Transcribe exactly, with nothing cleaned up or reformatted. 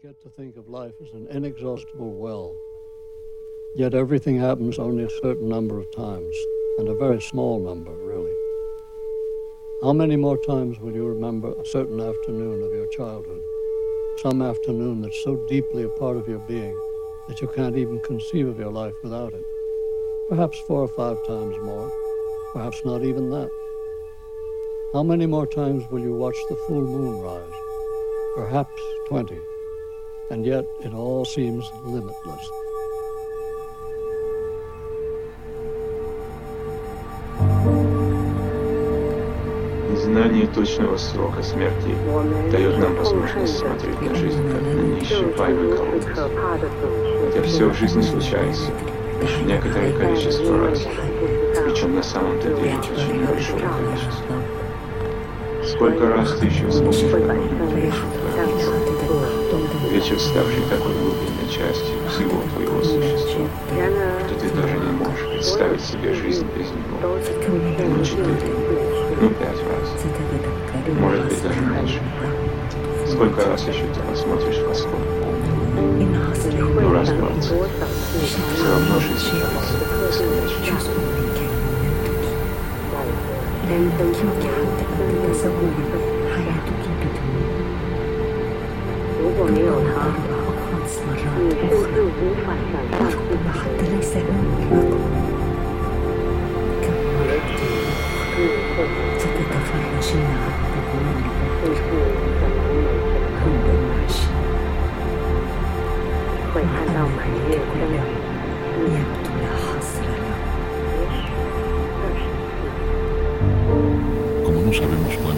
get to think of life as an inexhaustible well. Yet everything happens only a certain number of times, and a very small number, really. How many more times will you remember a certain afternoon of your childhood? Some afternoon that's so deeply a part of your being that you can't even conceive of your life without it. Perhaps four or five times more, perhaps not even that. How many more times will you watch the full moon rise? Perhaps twenty. And yet it all seems limitless. Знание точного срока смерти дает нам возможность смотреть на жизнь как на неисчерпаемый колодец. Хотя все в жизни случается лишь некоторое количество раз, причем на самом-то деле очень небольшое количество. Сколько раз ты еще сможешь повернуть твою душу, вечер, ставший такой глубинной частью всего твоего существа, что ты даже не можешь представить себе жизнь без него. Ну, четыре, ну, пять раз, может быть, даже меньше. Сколько раз еще ты посмотришь в восход полный? Ну, раз двадцать. Все равно жизнь кажется бесконечной. Como no sabemos cuándo